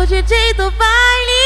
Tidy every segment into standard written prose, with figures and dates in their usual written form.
O DJ do baile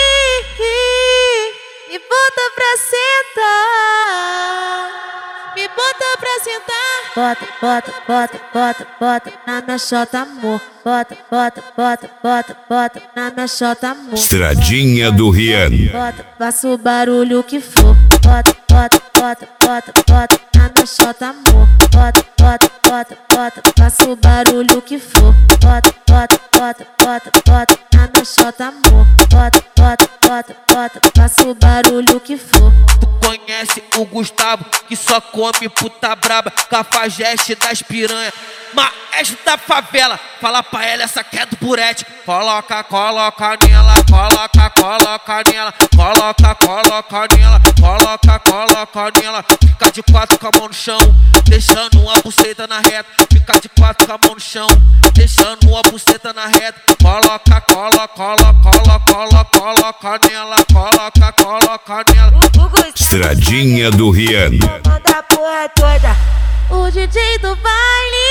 me bota pra sentar, me bota pra sentar. Bota, bota, bota, bota, bota na minha xota, amor. Bota, bota, bota, bota, bota na minha xota, amor. Estradinha do Rian. Bota, faça o barulho que for. Bota, bota, bota, bota, bota na minha xota, amor. Bota, bota, bota, bota, faça o barulho que for. Bota, bota, bota, bota, bota na minha xota, amor. Bota, bota, bota, bota, faça o barulho que for. Tu conhece o Gustavo, que só come puta braba, cafajeste das piranha, maestro da favela. Fala pra ela, essa que é do burete. Coloca, coloca nela, coloca, coloca nela, coloca, coloca nela, coloca, coloca nela. Fica de quatro com a mão no chão, deixando uma buceta na reta. Fica de quatro com a mão no chão, deixando uma buceta na reta. Coloca, coloca, coloca, coloca, coloca nela, coloca, coloca nela. Estradinha do Rian. Manda a porra toda. O DJ do baile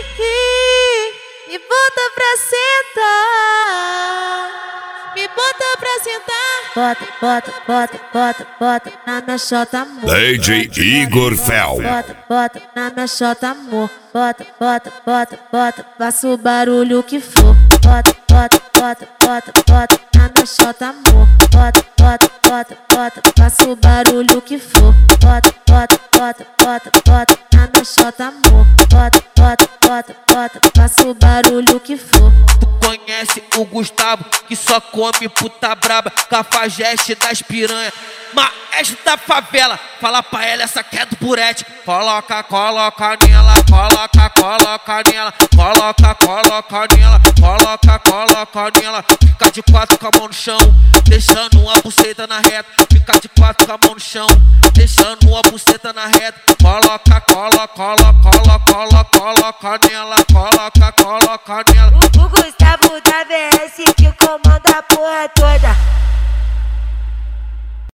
me bota pra sentar, me bota pra sentar. Bota, bota, bota, bota, bota na minha xota, amor. DJ Igor Fel. Bota, bota na minha xota, amor. Bota, bota, bota, bota, faça o barulho que for. Bota, bota, bota, bota, bota na minha xota, amor. Bota, bota, bota, bota, faça o barulho que for. Bota, bota, bota, bota, bota na minha xota, amor. Bota, bota, bota, bota, faça o barulho que for. Tu conhece o Gustavo, que só come puta braba, cafajeste das piranha, maestro da favela. Fala pra ela, essa que é do burete. Coloca, coloca nela, coloca, coloca nela, coloca, coloca nela, coloca, coloca nela. Fica de quatro com a mão no chão, deixando uma buceta na reta. Fica de quatro com a mão no chão, deixando uma buceta na reta. Coloca, coloca, coloca, coloca, coloca nela, coloca, coloca nela. O Gustavo